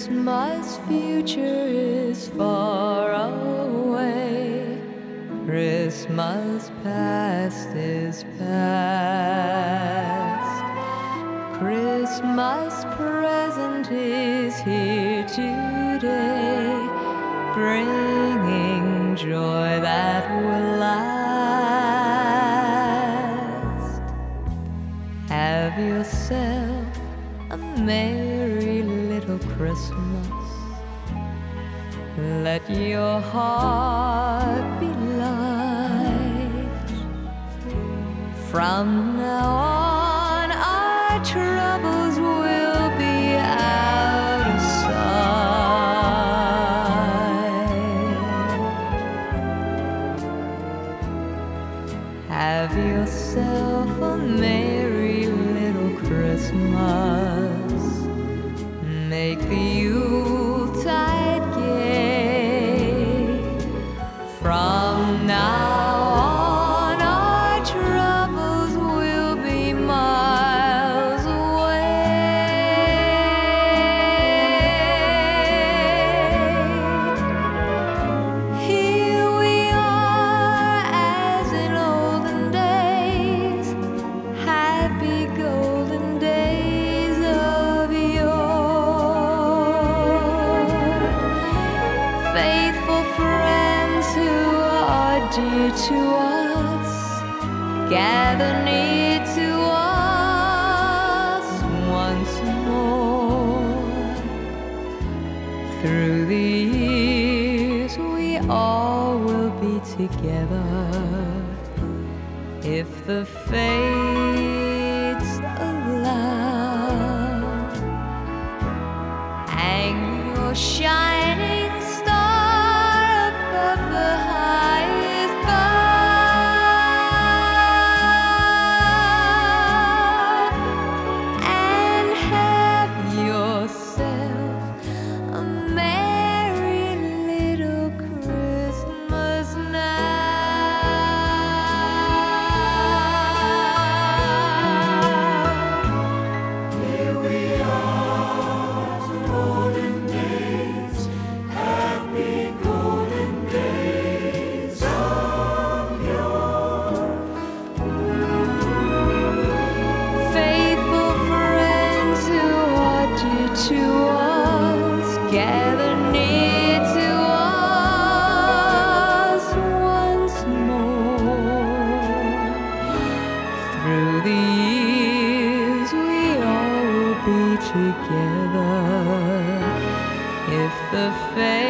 Christmas future is far away. Christmas past is past. Christmas present is here today, bringing joy that will last. Have yourself a merry little Christmas. Let your heart be light. From now on, our troubles will be out of sight. Have yourself a merry little Christmas. Make the Yuletide gay. From now on, our troubles will be miles away. Here we are as in olden days, happy golden days of yore. Faithful friends who are dear to us, gather near to us once more. Through the years we all will be together, if the fates allow. Hang your shining star above the highest bough, and have yourself a merry little Christmas now. Here we are, golden days, happy golden days of yore. Faithful friends who are dear to us, gather near to us once more. Through the years we all will be together, if the fate